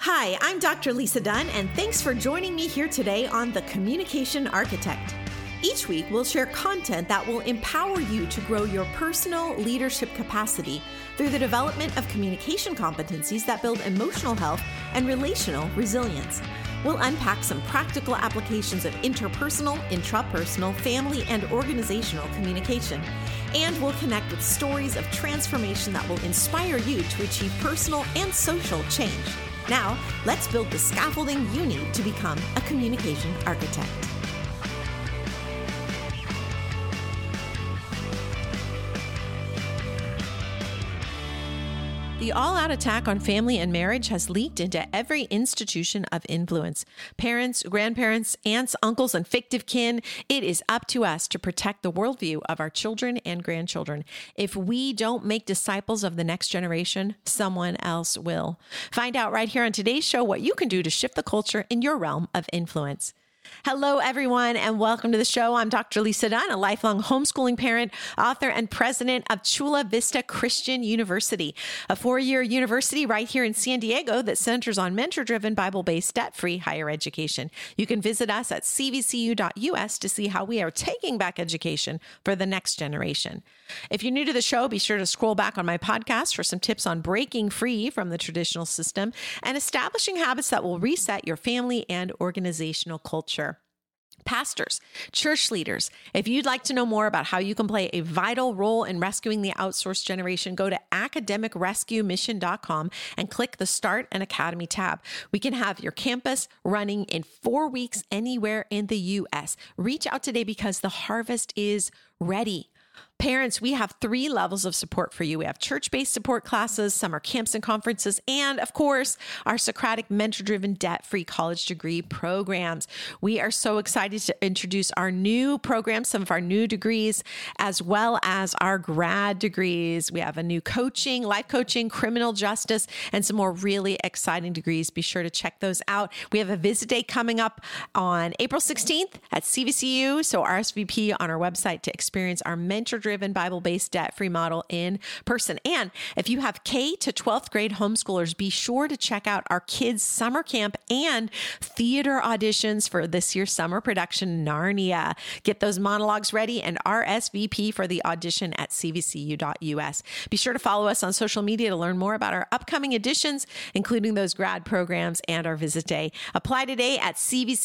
Hi, I'm Dr. Lisa Dunn, and thanks for joining me here today on The Communication Architect. Each week, we'll share content that will empower you to grow your personal leadership capacity through the development of communication competencies that build emotional health and relational resilience. We'll unpack some practical applications of interpersonal, intrapersonal, family, and organizational communication. And we'll connect with stories of transformation that will inspire you to achieve personal and social change. Now, let's build the scaffolding you need to become a communication architect. The all-out attack on family and marriage has leaked into every institution of influence. Parents, grandparents, aunts, uncles, and fictive kin, it is up to us to protect the worldview of our children and grandchildren. If we don't make disciples of the next generation, someone else will. Find out right here on today's show what you can do to shift the culture in your realm of influence. Hello, everyone, and welcome to the show. I'm Dr. Lisa Dunn, a lifelong homeschooling parent, author, and president of Chula Vista Christian University, a 4-year university right here in San Diego that centers on mentor-driven, Bible-based, debt-free higher education. You can visit us at cvcu.us to see how we are taking back education for the next generation. If you're new to the show, be sure to scroll back on my podcast for some tips on breaking free from the traditional system and establishing habits that will reset your family and organizational culture. Pastors, church leaders, if you'd like to know more about how you can play a vital role in rescuing the outsourced generation, go to academicrescuemission.com and click the Start an Academy tab. We can have your campus running in 4 weeks anywhere in the U.S. Reach out today because the harvest is ready. Parents, we have 3 levels of support for you. We have church-based support classes, summer camps and conferences, and of course, our Socratic mentor-driven debt-free college degree programs. We are so excited to introduce our new programs, some of our new degrees, as well as our grad degrees. We have a new coaching, life coaching, criminal justice, and some more really exciting degrees. Be sure to check those out. We have a visit day coming up on April 16th at CVCU, so RSVP on our website to experience our mentor-driven Bible-based debt-free model in person. And if you have K to 12th grade homeschoolers, be sure to check out our kids' summer camp and theater auditions for this year's summer production, Narnia. Get those monologues ready and RSVP for the audition at cvcu.us. Be sure to follow us on social media to learn more about our upcoming editions, including those grad programs and our visit day. Apply today at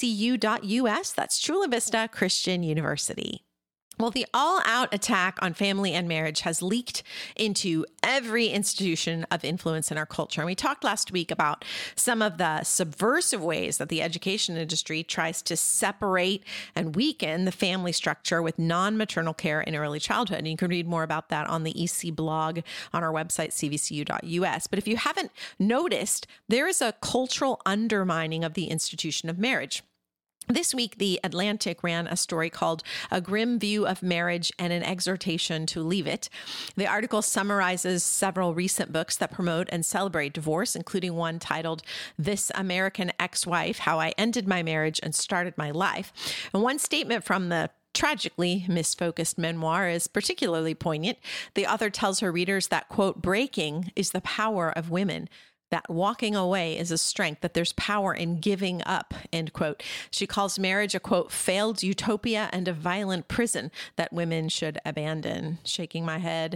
cvcu.us. That's Chula Vista Christian University. Well, the all-out attack on family and marriage has leaked into every institution of influence in our culture. And we talked last week about some of the subversive ways that the education industry tries to separate and weaken the family structure with non-maternal care in early childhood. And you can read more about that on the EC blog on our website, cvcu.us. But if you haven't noticed, there is a cultural undermining of the institution of marriage. This week, The Atlantic ran a story called A Grim View of Marriage and an Exhortation to Leave It. The article summarizes several recent books that promote and celebrate divorce, including one titled This American Ex-Wife, How I Ended My Marriage and Started My Life. And one statement from the tragically misfocused memoir is particularly poignant. The author tells her readers that, quote, breaking is the power of women, that walking away is a strength, that there's power in giving up, end quote. She calls marriage a, quote, failed utopia and a violent prison that women should abandon. Shaking my head.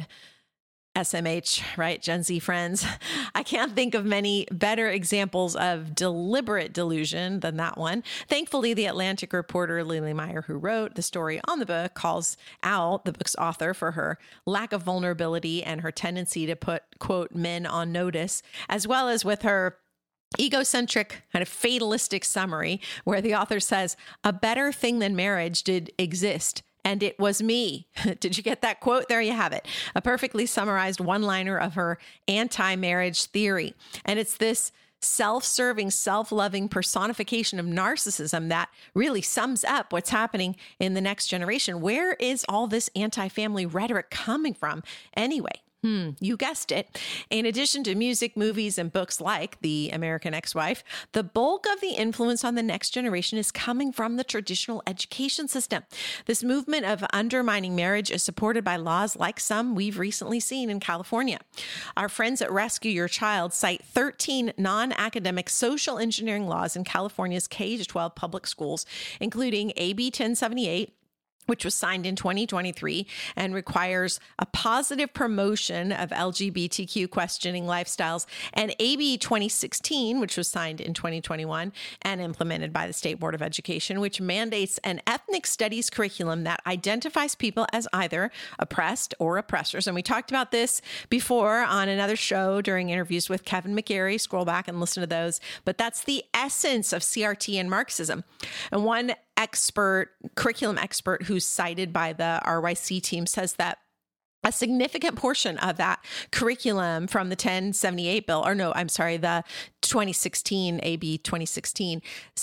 SMH, right? Gen Z friends. I can't think of many better examples of deliberate delusion than that one. Thankfully, the Atlantic reporter Lily Meyer, who wrote the story on the book, calls out the book's author for her lack of vulnerability and her tendency to put, quote, men on notice, as well as with her egocentric kind of fatalistic summary where the author says, a better thing than marriage did exist. And it was me. Did you get that quote? There you have it. A perfectly summarized one-liner of her anti-marriage theory. And it's this self-serving, self-loving personification of narcissism that really sums up what's happening in the next generation. Where is all this anti-family rhetoric coming from anyway? You guessed it. In addition to music, movies, and books like The American Ex-Wife, the bulk of the influence on the next generation is coming from the traditional education system. This movement of undermining marriage is supported by laws like some we've recently seen in California. Our friends at Rescue Your Child cite 13 non-academic social engineering laws in California's K-12 public schools, including AB 1078, which was signed in 2023 and requires a positive promotion of LGBTQ questioning lifestyles, and AB 2016, which was signed in 2021 and implemented by the State Board of Education, which mandates an ethnic studies curriculum that identifies people as either oppressed or oppressors. And we talked about this before on another show during interviews with Kevin McGarry. Scroll back and listen to those. But that's the essence of CRT and Marxism. And one curriculum expert who's cited by the RYC team says that a significant portion of that curriculum from the 1078 bill, the 2016, AB 2016,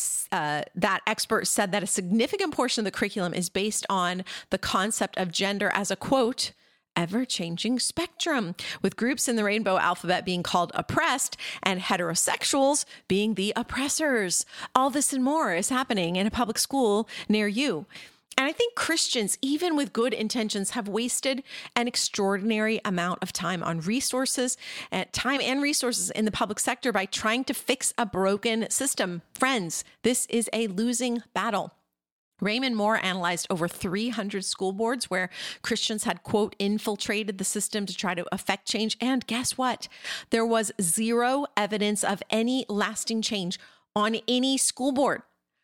that expert said that a significant portion of the curriculum is based on the concept of gender as a, quote, ever-changing spectrum, with groups in the rainbow alphabet being called oppressed and heterosexuals being the oppressors. All this and more is happening in a public school near you. And I think Christians, even with good intentions, have wasted an extraordinary amount of time on resources in the public sector by trying to fix a broken system. Friends, this is a losing battle. Raymond Moore analyzed over 300 school boards where Christians had, quote, infiltrated the system to try to affect change. And guess what? There was zero evidence of any lasting change on any school board.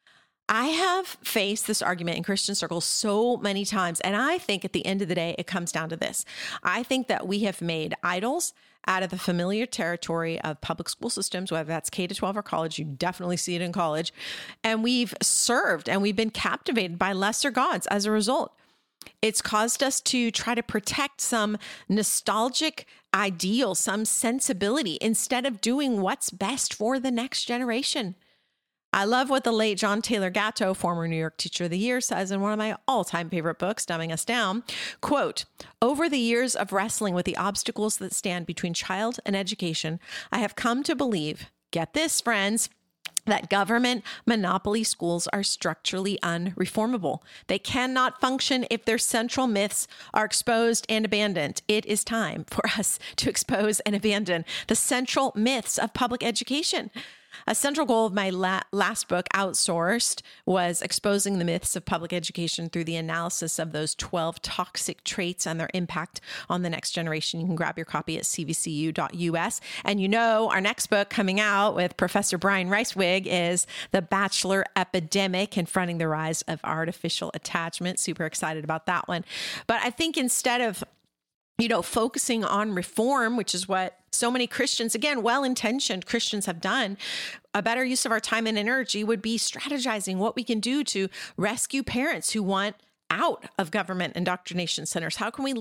I have faced this argument in Christian circles so many times, and I think at the end of the day, it comes down to this. I think that we have made idols out of the familiar territory of public school systems, whether that's K-12 or college. You definitely see it in college. And we've served and we've been captivated by lesser gods as a result. It's caused us to try to protect some nostalgic ideal, some sensibility, instead of doing what's best for the next generation. I love what the late John Taylor Gatto, former New York Teacher of the Year, says in one of my all-time favorite books, Dumbing Us Down. Quote, over the years of wrestling with the obstacles that stand between child and education, I have come to believe, get this, friends, that government monopoly schools are structurally unreformable. They cannot function if their central myths are exposed and abandoned. It is time for us to expose and abandon the central myths of public education. A central goal of my last book, Outsourced, was exposing the myths of public education through the analysis of those 12 toxic traits and their impact on the next generation. You can grab your copy at cvcu.us. And our next book coming out with Professor Brian Reiswig is The Bachelor Epidemic, Confronting the Rise of Artificial Attachment. Super excited about that one. But I think instead of focusing on reform, which is what so many Christians, again, well-intentioned Christians have done, a better use of our time and energy would be strategizing what we can do to rescue parents who want out of government indoctrination centers. How can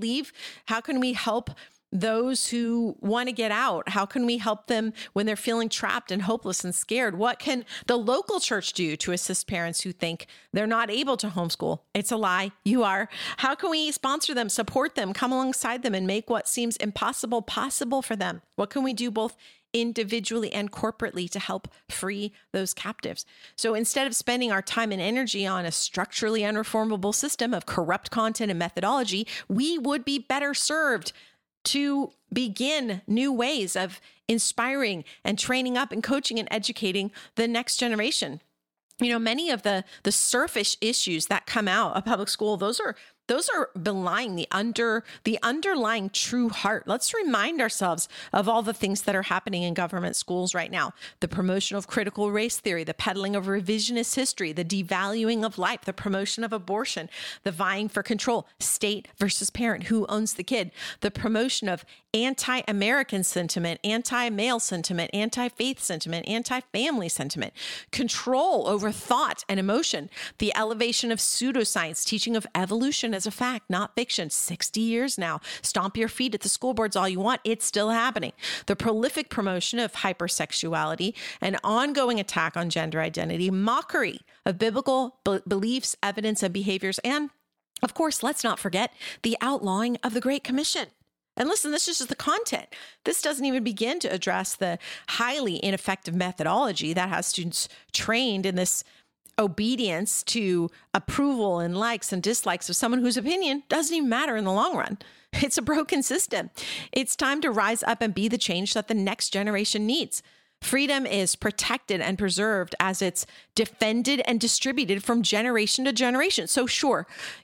we help those who want to get out? How can we help them when they're feeling trapped and hopeless and scared? What can the local church do to assist parents who think they're not able to homeschool? It's a lie. You are. How can we sponsor them, support them, come alongside them, and make what seems impossible possible for them? What can we do both individually and corporately to help free those captives? So instead of spending our time and energy on a structurally unreformable system of corrupt content and methodology, we would be better served to begin new ways of inspiring and training up and coaching and educating the next generation. Many of the surface issues that come out of public school, those are belying the underlying true heart. Let's remind ourselves of all the things that are happening in government schools right now. The promotion of critical race theory, the peddling of revisionist history, the devaluing of life, the promotion of abortion, the vying for control, state versus parent, who owns the kid, the promotion of anti-American sentiment, anti-male sentiment, anti-faith sentiment, anti-family sentiment, control over thought and emotion, the elevation of pseudoscience, teaching of evolution as a fact, not fiction. 60 years now. Stomp your feet at the school boards all you want. It's still happening. The prolific promotion of hypersexuality, an ongoing attack on gender identity, mockery of biblical beliefs, evidence, and behaviors, and of course, let's not forget the outlawing of the Great Commission. And listen, this is just the content. This doesn't even begin to address the highly ineffective methodology that has students trained in this obedience to approval and likes and dislikes of someone whose opinion doesn't even matter in the long run. It's a broken system. It's time to rise up and be the change that the next generation needs. Freedom is protected and preserved as it's defended and distributed from generation to generation. So sure,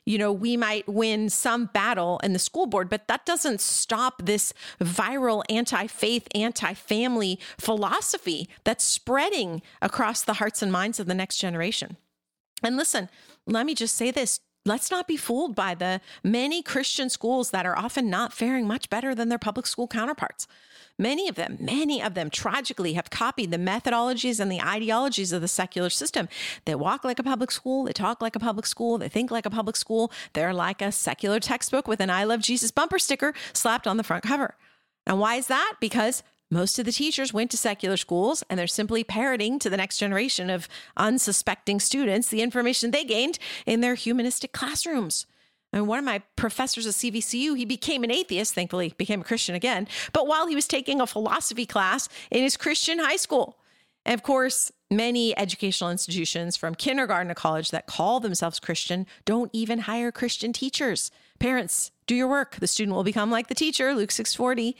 we might win some battle in the school board, but that doesn't stop this viral anti-faith, anti-family philosophy that's spreading across the hearts and minds of the next generation. And listen, let me just say this. Let's not be fooled by the many Christian schools that are often not faring much better than their public school counterparts. Many of them tragically have copied the methodologies and the ideologies of the secular system. They walk like a public school. They talk like a public school. They think like a public school. They're like a secular textbook with an I Love Jesus bumper sticker slapped on the front cover. And why is that? Because most of the teachers went to secular schools and they're simply parroting to the next generation of unsuspecting students the information they gained in their humanistic classrooms. And one of my professors at CVCU, he became an atheist, thankfully became a Christian again, but while he was taking a philosophy class in his Christian high school. And of course, many educational institutions from kindergarten to college that call themselves Christian don't even hire Christian teachers. Parents, do your work. The student will become like the teacher, Luke 6:40.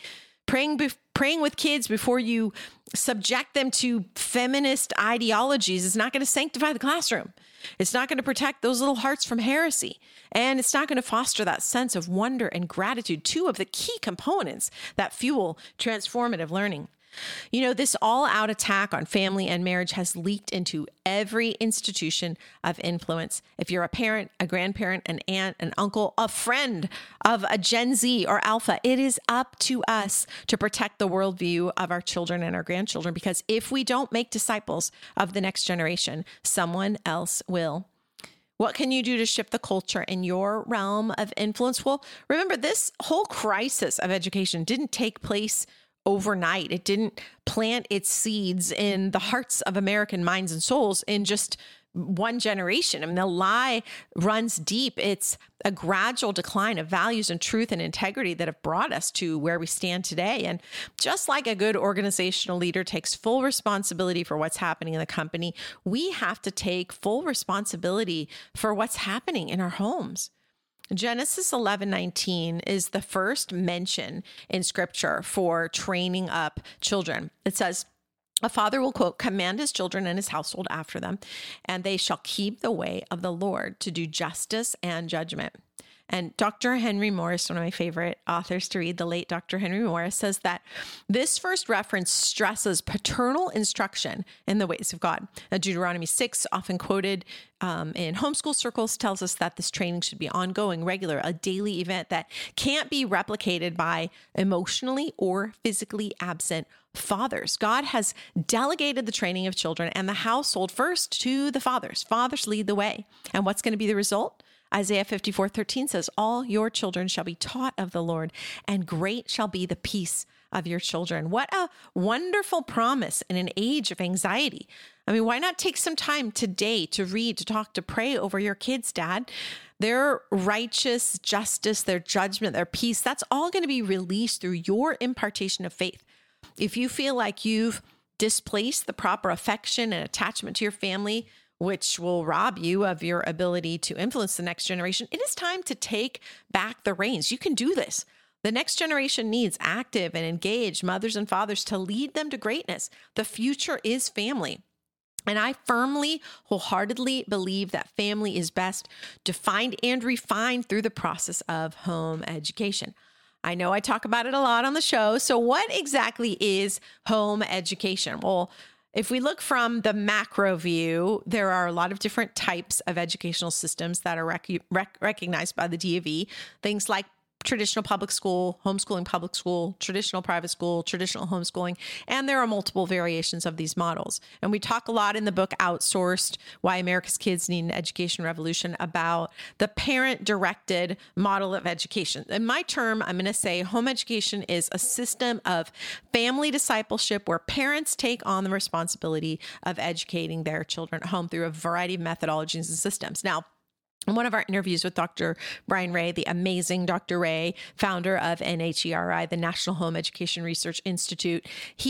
Praying with kids before you subject them to feminist ideologies is not going to sanctify the classroom. It's not going to protect those little hearts from heresy. And it's not going to foster that sense of wonder and gratitude, two of the key components that fuel transformative learning. This all-out attack on family and marriage has leaked into every institution of influence. If you're a parent, a grandparent, an aunt, an uncle, a friend of a Gen Z or Alpha, it is up to us to protect the worldview of our children and our grandchildren, because if we don't make disciples of the next generation, someone else will. What can you do to shift the culture in your realm of influence? Well, remember, this whole crisis of education didn't take place overnight. It didn't plant its seeds in the hearts of American minds and souls in just one generation. I mean, the lie runs deep. It's a gradual decline of values and truth and integrity that have brought us to where we stand today. And just like a good organizational leader takes full responsibility for what's happening in the company, we have to take full responsibility for what's happening in our homes. Genesis 11:19 is the first mention in scripture for training up children. It says, a father will, quote, command his children and his household after them, and they shall keep the way of the Lord to do justice and judgment. And Dr. Henry Morris, one of my favorite authors to read, the late Dr. Henry Morris, says that this first reference stresses paternal instruction in the ways of God. Deuteronomy 6, often quoted in homeschool circles, tells us that this training should be ongoing, regular, a daily event that can't be replicated by emotionally or physically absent fathers. God has delegated the training of children and the household first to the fathers. Fathers lead the way. And what's going to be the result? Isaiah 54:13 says, all your children shall be taught of the Lord, and great shall be the peace of your children. What a wonderful promise in an age of anxiety. I mean, why not take some time today to read, to talk, to pray over your kids, Dad? Their righteous justice, their judgment, their peace, that's all going to be released through your impartation of faith. If you feel like you've displaced the proper affection and attachment to your family, which will rob you of your ability to influence the next generation, it is time to take back the reins. You can do this. The next generation needs active and engaged mothers and fathers to lead them to greatness. The future is family. And I firmly, wholeheartedly believe that family is best defined and refined through the process of home education. I know I talk about it a lot on the show. So what exactly is home education? Well, if we look from the macro view, there are a lot of different types of educational systems that are recognized by the DOE. Things like traditional public school, homeschooling public school, traditional private school, traditional homeschooling, and there are multiple variations of these models. And we talk a lot in the book Outsourced, Why America's Kids Need an Education Revolution, about the parent-directed model of education. In my term, I'm going to say home education is a system of family discipleship where parents take on the responsibility of educating their children at home through a variety of methodologies and systems. Now, In one of our interviews with Dr. Brian Ray, the amazing Dr. Ray, founder of NHERI, the National Home Education Research Institute,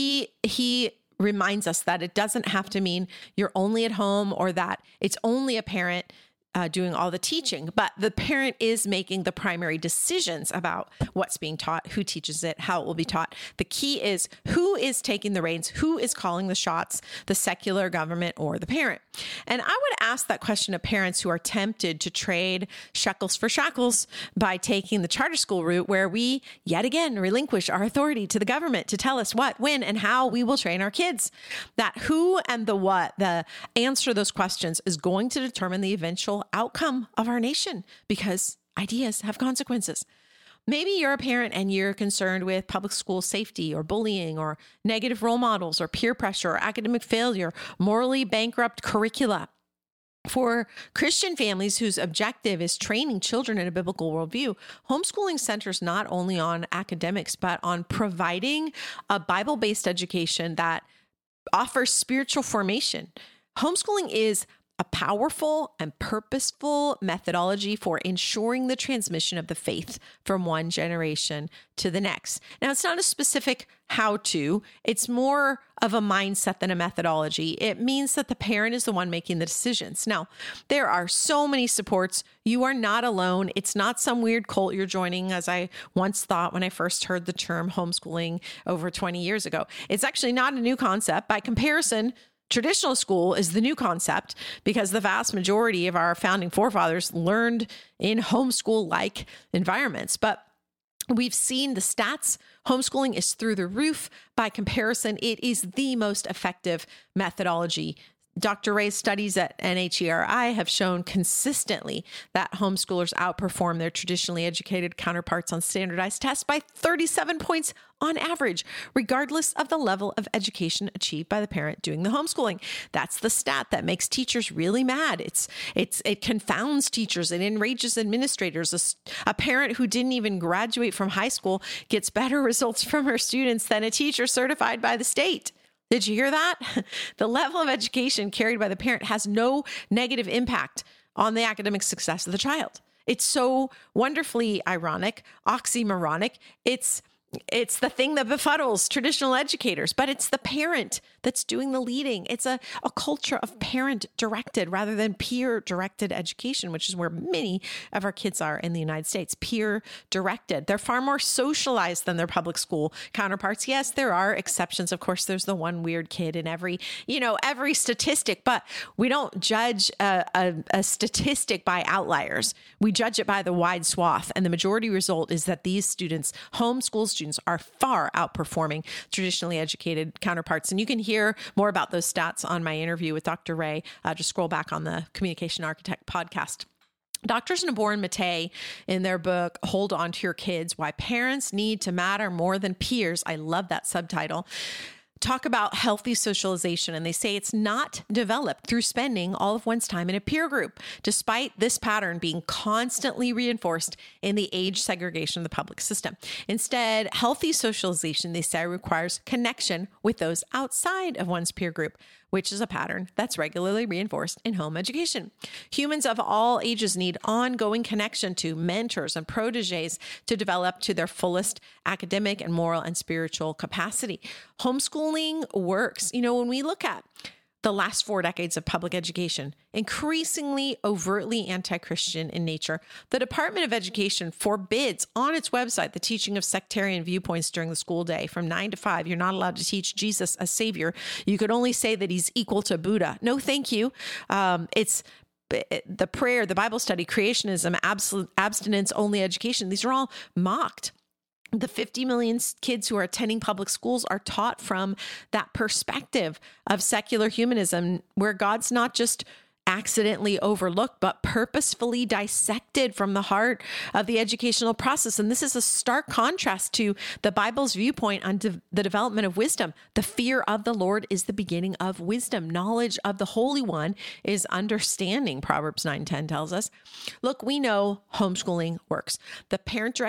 he reminds us that it doesn't have to mean you're only at home or that it's only a parent doing all the teaching, but the parent is making the primary decisions about what's being taught, who teaches it, how it will be taught. The key is who is taking the reins, who is calling the shots, the secular government or the parent. And I would ask that question of parents who are tempted to trade shekels for shackles by taking the charter school route, where we yet again relinquish our authority to the government to tell us what, when, and how we will train our kids. That who and the what, the answer to those questions is going to determine the eventual outcome of our nation, because ideas have consequences. Maybe you're a parent and you're concerned with public school safety or bullying or negative role models or peer pressure or academic failure, morally bankrupt curricula. For Christian families whose objective is training children in a biblical worldview, homeschooling centers not only on academics, but on providing a Bible-based education that offers spiritual formation. Homeschooling is a powerful and purposeful methodology for ensuring the transmission of the faith from one generation to the next. Now, it's not a specific how-to. It's more of a mindset than a methodology. It means that the parent is the one making the decisions. Now, there are so many supports. You are not alone. It's not some weird cult you're joining, as I once thought when I first heard the term homeschooling over 20 years ago. It's actually not a new concept. By comparison, traditional school is the new concept because the vast majority of our founding forefathers learned in homeschool-like environments. But we've seen the stats. Homeschooling is through the roof. By comparison, it is the most effective methodology. Dr. Ray's studies at NHERI have shown consistently that homeschoolers outperform their traditionally educated counterparts on standardized tests by 37 points on average, regardless of the level of education achieved by the parent doing the homeschooling. That's the stat that makes teachers really mad. It confounds teachers and enrages administrators. A parent who didn't even graduate from high school gets better results from her students than a teacher certified by the state. Did you hear that? The level of education carried by the parent has no negative impact on the academic success of the child. It's so wonderfully ironic, oxymoronic. It's the thing that befuddles traditional educators, but it's the parent that's doing the leading. It's a culture of parent-directed rather than peer-directed education, which is where many of our kids are in the United States, peer-directed. They're far more socialized than their public school counterparts. Yes, there are exceptions. Of course, there's the one weird kid in every statistic, but we don't judge a statistic by outliers. We judge it by the wide swath. And the majority result is that these students, homeschool students, are far outperforming traditionally educated counterparts. And you can hear more about those stats on my interview with Dr. Ray. Just scroll back on the Communication Architect podcast. Doctors Nabor and Mattei, in their book, Hold On to Your Kids, Why Parents Need to Matter More Than Peers, I love that subtitle, talk about healthy socialization, and they say it's not developed through spending all of one's time in a peer group, despite this pattern being constantly reinforced in the age segregation of the public system. Instead, healthy socialization, they say, requires connection with those outside of one's peer group, which is a pattern that's regularly reinforced in home education. Humans of all ages need ongoing connection to mentors and proteges to develop to their fullest academic and moral and spiritual capacity. Homeschooling works. When we look at the last 4 decades of public education, increasingly overtly anti-Christian in nature, the Department of Education forbids on its website the teaching of sectarian viewpoints during the school day. From 9 to 5, you're not allowed to teach Jesus as Savior. You could only say that he's equal to Buddha. No, thank you. It's the prayer, the Bible study, creationism, abstinence-only education. These are all mocked. The 50 million kids who are attending public schools are taught from that perspective of secular humanism, where God's not just accidentally overlooked, but purposefully dissected from the heart of the educational process. And this is a stark contrast to the Bible's viewpoint on the development of wisdom. The fear of the Lord is the beginning of wisdom. Knowledge of the Holy One is understanding, Proverbs 9:10 tells us. Look, we know homeschooling works. The parent-directed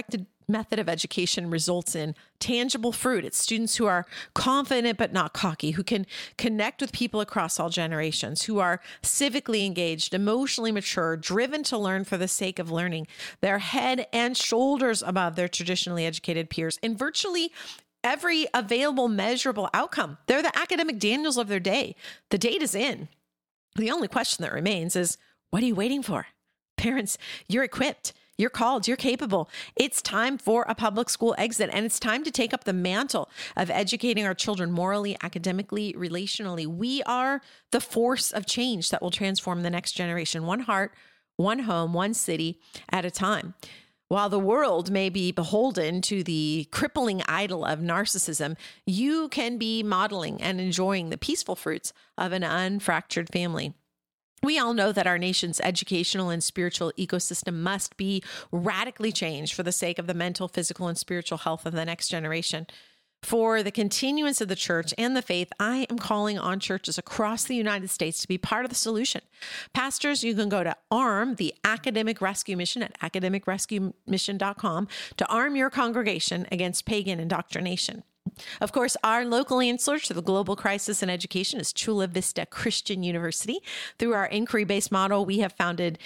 method of education results in tangible fruit. It's students who are confident but not cocky, who can connect with people across all generations, who are civically engaged, emotionally mature, driven to learn for the sake of learning. They're head and shoulders above their traditionally educated peers in virtually every available measurable outcome. They're the academic Daniels of their day. The date is in. The only question that remains is, what are you waiting for? Parents, you're equipped. You're called, you're capable. It's time for a public school exit, and it's time to take up the mantle of educating our children morally, academically, relationally. We are the force of change that will transform the next generation, one heart, one home, one city at a time. While the world may be beholden to the crippling idol of narcissism, you can be modeling and enjoying the peaceful fruits of an unfractured family. We all know that our nation's educational and spiritual ecosystem must be radically changed for the sake of the mental, physical, and spiritual health of the next generation. For the continuance of the church and the faith, I am calling on churches across the United States to be part of the solution. Pastors, you can go to ARM, the Academic Rescue Mission, at academicrescuemission.com to arm your congregation against pagan indoctrination. Of course, our local answer to the global crisis in education is Chula Vista Christian University. Through our inquiry-based model, we have founded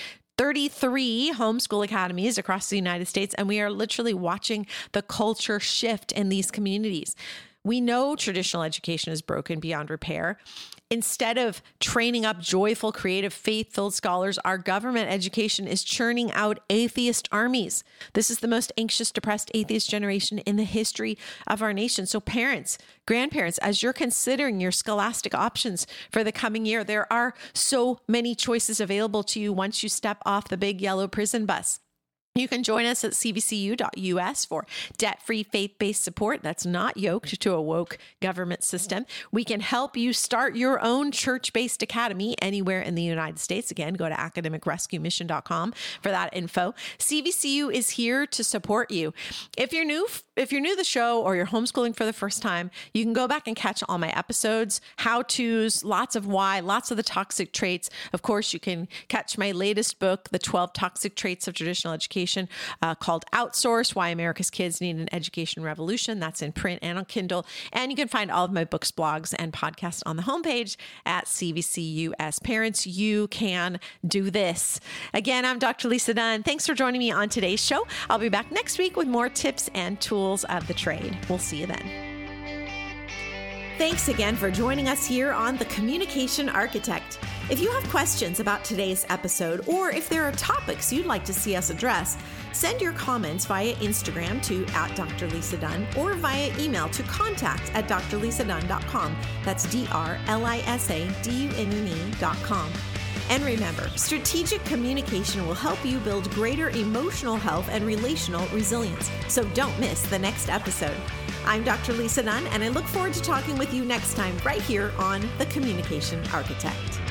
33 homeschool academies across the United States, and we are literally watching the culture shift in these communities. We know traditional education is broken beyond repair. Instead of training up joyful, creative, faith-filled scholars, our government education is churning out atheist armies. This is the most anxious, depressed atheist generation in the history of our nation. So parents, grandparents, as you're considering your scholastic options for the coming year, there are so many choices available to you once you step off the big yellow prison bus. You can join us at cvcu.us for debt-free, faith-based support that's not yoked to a woke government system. We can help you start your own church-based academy anywhere in the United States. Again, go to academicrescuemission.com for that info. CVCU is here to support you. If you're new to the show or you're homeschooling for the first time, you can go back and catch all my episodes, how-tos, lots of why, lots of the toxic traits. Of course, you can catch my latest book, The 12 Toxic Traits of Traditional Education, called Outsource, Why America's Kids Need an Education Revolution. That's in print and on Kindle. And you can find all of my books, blogs, and podcasts on the homepage at CVCUS. Parents, you can do this. Again, I'm Dr. Lisa Dunn. Thanks for joining me on today's show. I'll be back next week with more tips and tools of the trade. We'll see you then. Thanks again for joining us here on The Communication Architect. If you have questions about today's episode, or if there are topics you'd like to see us address, send your comments via Instagram to @DrLisaDunn or via email to contact@drlisadunn.com. That's DrLisadunne.com. And remember, strategic communication will help you build greater emotional health and relational resilience. So don't miss the next episode. I'm Dr. Lisa Dunn, and I look forward to talking with you next time right here on The Communication Architect.